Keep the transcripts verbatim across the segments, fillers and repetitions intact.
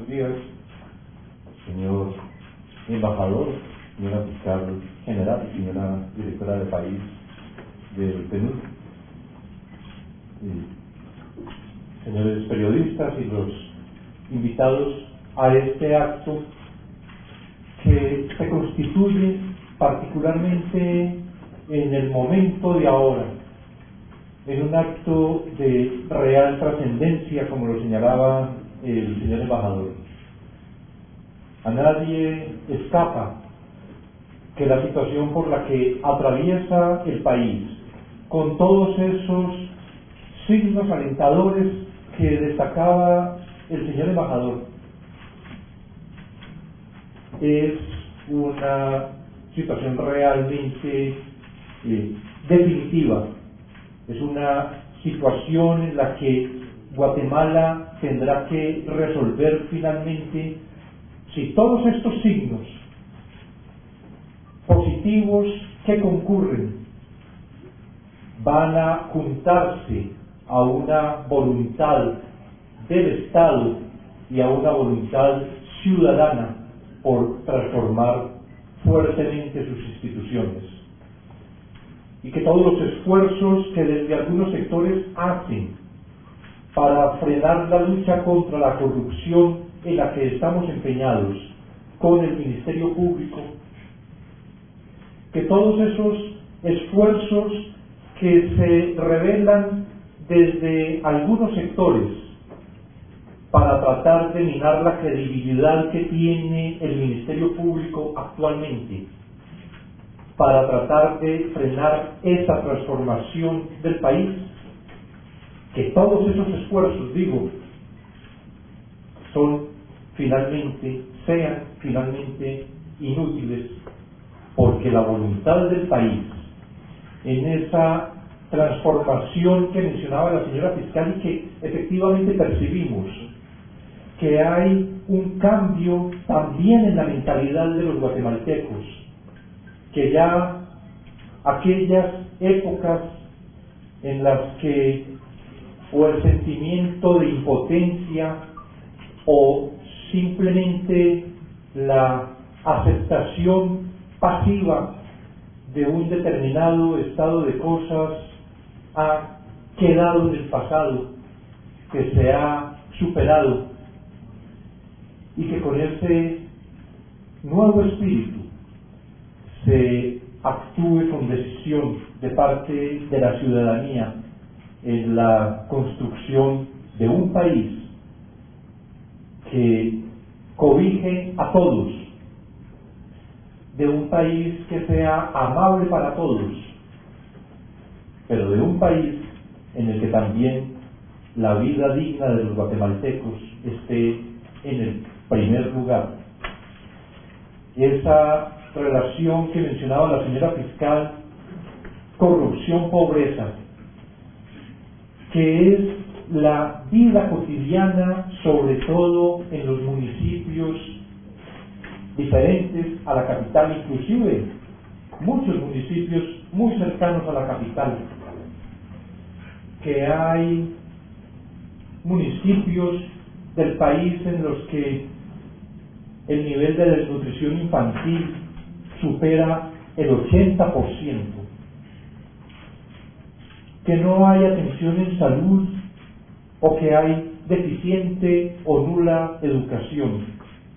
días, señor embajador, señora fiscal general y señora directora de país del PNUD, y señores periodistas y los invitados a este acto que se constituye particularmente en el momento de ahora, en un acto de real trascendencia, como lo señalaba el señor embajador. A nadie escapa que la situación por la que atraviesa el país, con todos esos signos alentadores que destacaba el señor embajador, es una situación realmente eh, definitiva. Es una situación en la que Guatemala tendrá que resolver finalmente si todos estos signos positivos que concurren van a juntarse a una voluntad del Estado y a una voluntad ciudadana por transformar fuertemente sus instituciones, y que todos los esfuerzos que desde algunos sectores hacen para frenar la lucha contra la corrupción en la que estamos empeñados con el Ministerio Público, que todos esos esfuerzos que se revelan desde algunos sectores para tratar de minar la credibilidad que tiene el Ministerio Público actualmente, para tratar de frenar esa transformación del país, que todos esos esfuerzos, digo, son finalmente, sean finalmente inútiles, porque la voluntad del país en esa transformación que mencionaba la señora fiscal y que efectivamente percibimos, que hay un cambio también en la mentalidad de los guatemaltecos, que ya aquellas épocas en las que o el sentimiento de impotencia o simplemente la aceptación pasiva de un determinado estado de cosas ha quedado en el pasado, que se ha superado, y que con ese nuevo espíritu se actúe con decisión de parte de la ciudadanía en la construcción de un país que cobije a todos, de un país que sea amable para todos, pero de un país en el que también la vida digna de los guatemaltecos esté en el primer lugar. Esa relación que mencionaba la señora fiscal, corrupción-pobreza, que es la vida cotidiana, sobre todo en los municipios diferentes a la capital, inclusive muchos municipios muy cercanos a la capital, que hay municipios del país en los que el nivel de desnutrición infantil supera el ochenta por ciento, que no hay atención en salud o que hay deficiente o nula educación.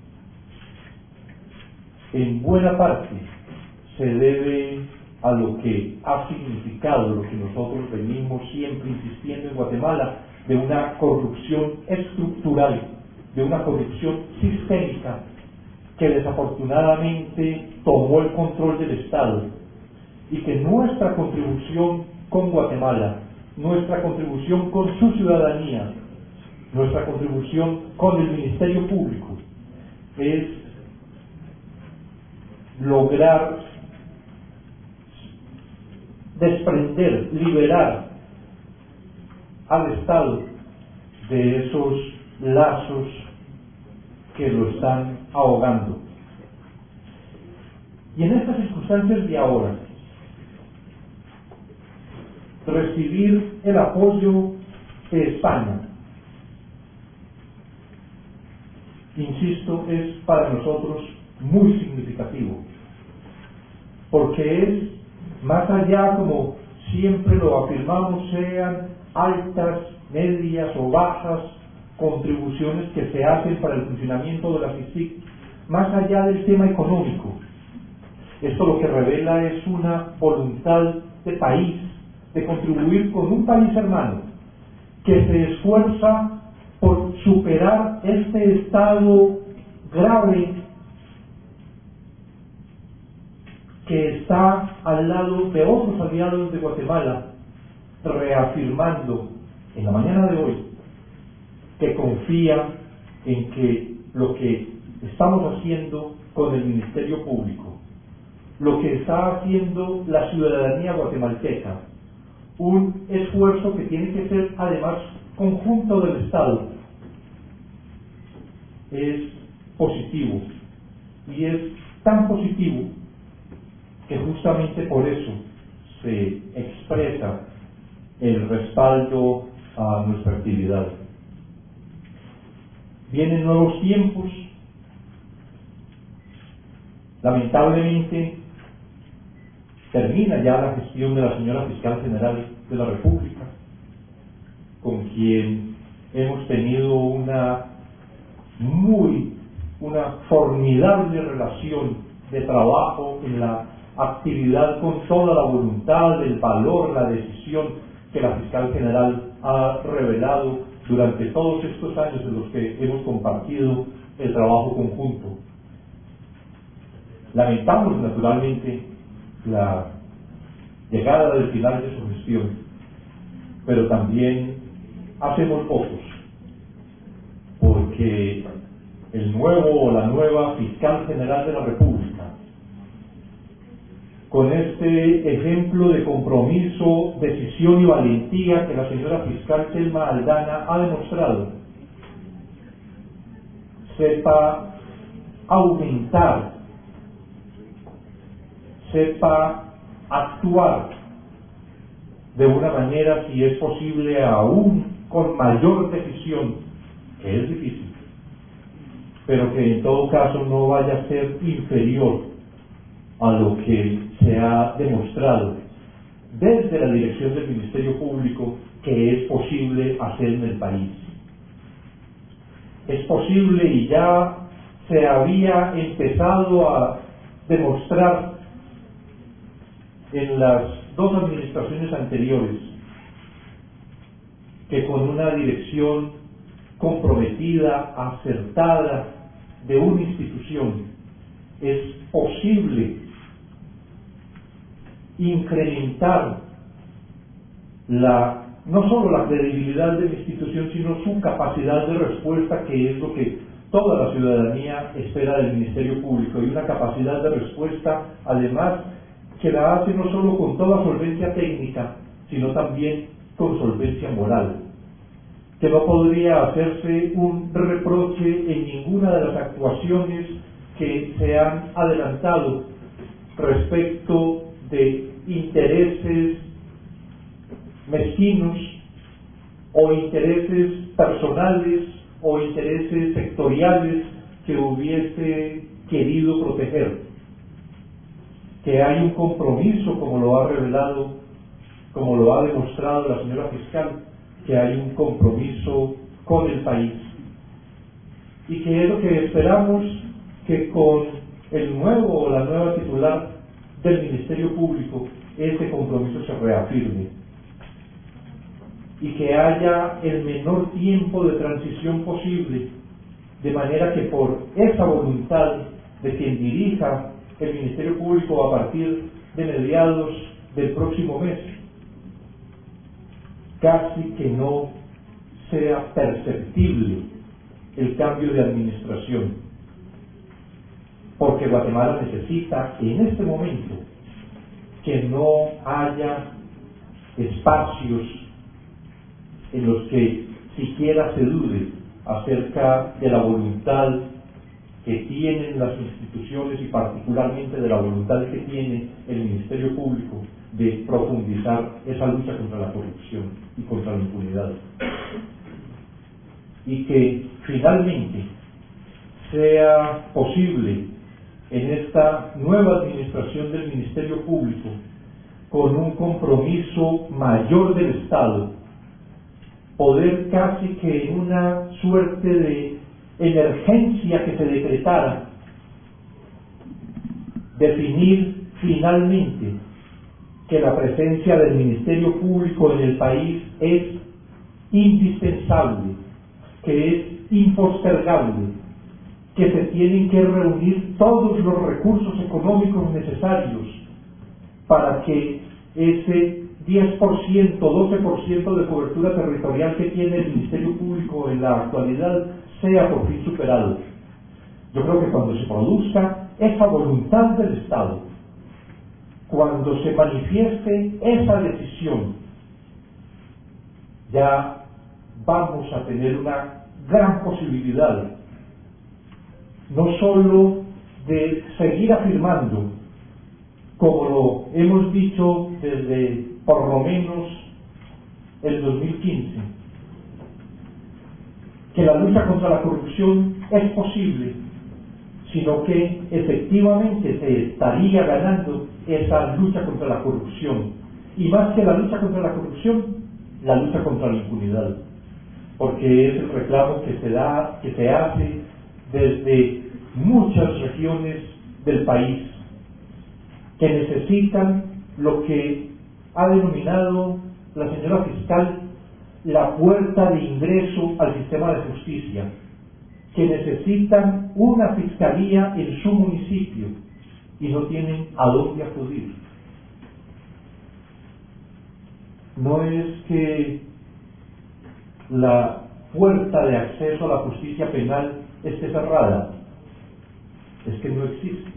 En buena parte se debe a lo que ha significado, lo que nosotros venimos siempre insistiendo en Guatemala, de una corrupción estructural, de una corrupción sistémica que desafortunadamente tomó el control del Estado, y que nuestra contribución con Guatemala, nuestra contribución con su ciudadanía, nuestra contribución con el Ministerio Público es lograr desprender, liberar al Estado de esos lazos que lo están ahogando. Y en estas circunstancias de ahora, recibir el apoyo de España insisto, es para nosotros muy significativo, porque es más allá, como siempre lo afirmamos, sean altas, medias o bajas contribuciones que se hacen para el funcionamiento de la FICIC, más allá del tema económico. Esto lo que revela es una voluntad de país, de contribuir con un país hermano, que se esfuerza por superar este estado grave que está al lado de otros aliados de Guatemala, reafirmando en la mañana de hoy que confía en que lo que estamos haciendo con el Ministerio Público, lo que está haciendo la ciudadanía guatemalteca, un esfuerzo que tiene que ser además conjunto del Estado, es positivo, y es tan positivo que justamente por eso se expresa el respaldo a nuestra actividad. Vienen nuevos tiempos. Lamentablemente termina ya la gestión de la señora Fiscal General de la República, con quien hemos tenido una muy, una formidable relación de trabajo en la actividad, con toda la voluntad, el valor, la decisión que la Fiscal General ha revelado durante todos estos años en los que hemos compartido el trabajo conjunto. Lamentamos naturalmente la llegada del final de su gestión, pero también hacemos pocos, porque el nuevo o la nueva Fiscal General de la República, con este ejemplo de compromiso, decisión y valentía que la señora Fiscal Thelma Aldana ha demostrado, sepa aumentar, sepa actuar de una manera, si es posible, aún con mayor decisión, que es difícil, pero que en todo caso no vaya a ser inferior a lo que se ha demostrado desde la dirección del Ministerio Público que es posible hacer en el país. Es posible, y ya se había empezado a demostrar en las dos administraciones anteriores, que con una dirección comprometida, acertada de una institución, es posible incrementar la, no solo la credibilidad de la institución, sino su capacidad de respuesta, que es lo que toda la ciudadanía espera del Ministerio Público, y una capacidad de respuesta además que la hace no solo con toda solvencia técnica, sino también con solvencia moral, que no podría hacerse un reproche en ninguna de las actuaciones que se han adelantado respecto de intereses mezquinos o intereses personales o intereses sectoriales que hubiese querido proteger, que hay un compromiso, como lo ha revelado, como lo ha demostrado la señora Fiscal, que hay un compromiso con el país, y que es lo que esperamos que con el nuevo o la nueva titular del Ministerio Público ese compromiso se reafirme y que haya el menor tiempo de transición posible, de manera que por esa voluntad de quien dirija el Ministerio Público a partir de mediados del próximo mes, casi que no sea perceptible el cambio de administración, porque Guatemala necesita en este momento que no haya espacios en los que siquiera se dude acerca de la voluntad que tienen las instituciones, y particularmente de la voluntad que tiene el Ministerio Público de profundizar esa lucha contra la corrupción y contra la impunidad. Y que finalmente sea posible en esta nueva administración del Ministerio Público, con un compromiso mayor del Estado, poder casi que en una suerte de emergencia que se decretara, definir finalmente que la presencia del Ministerio Público en el país es indispensable, que es impostergable, que se tienen que reunir todos los recursos económicos necesarios para que ese diez por ciento, doce por ciento de cobertura territorial que tiene el Ministerio Público en la actualidad sea por fin superado. Yo creo que cuando se produzca esa voluntad del Estado, cuando se manifieste esa decisión, ya vamos a tener una gran posibilidad, no sólo de seguir afirmando, como lo hemos dicho desde por lo menos el dos mil quince, que la lucha contra la corrupción es posible, sino que efectivamente se estaría ganando esa lucha contra la corrupción, y más que la lucha contra la corrupción, la lucha contra la impunidad, porque es el reclamo que se da, que se hace desde muchas regiones del país, que necesitan lo que ha denominado la señora fiscal la puerta de ingreso al sistema de justicia, que necesitan una fiscalía en su municipio y no tienen a dónde acudir. No es que la puerta de acceso a la justicia penal esté cerrada, es que no existe.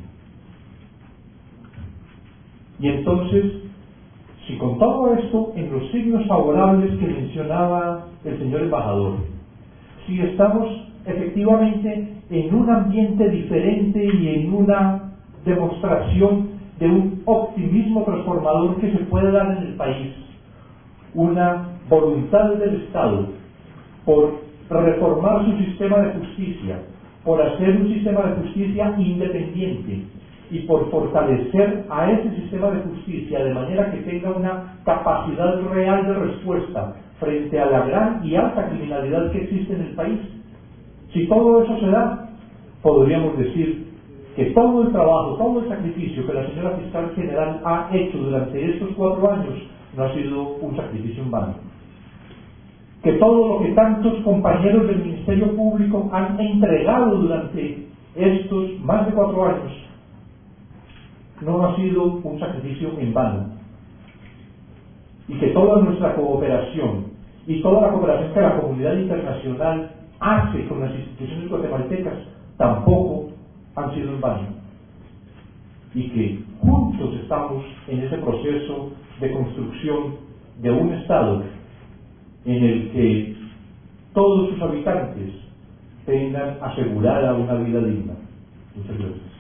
Y entonces, si con todo esto, en los signos favorables que mencionaba el señor embajador, si estamos efectivamente en un ambiente diferente y en una demostración de un optimismo transformador que se puede dar en el país, una voluntad del Estado por reformar su sistema de justicia, por hacer un sistema de justicia independiente y por fortalecer a ese sistema de justicia de manera que tenga una capacidad real de respuesta frente a la gran y alta criminalidad que existe en el país. Si todo eso se da, podríamos decir que todo el trabajo, todo el sacrificio que la señora fiscal general ha hecho durante estos cuatro años no ha sido un sacrificio en vano. Que todo lo que tantos compañeros del Ministerio Público han entregado durante estos más de cuatro años no ha sido un sacrificio en vano. Y que toda nuestra cooperación y toda la cooperación que la comunidad internacional hace con las instituciones guatemaltecas tampoco han sido en vano. Y que juntos estamos en ese proceso de construcción de un Estado en el que todos sus habitantes tengan asegurada una vida digna. Muchas gracias.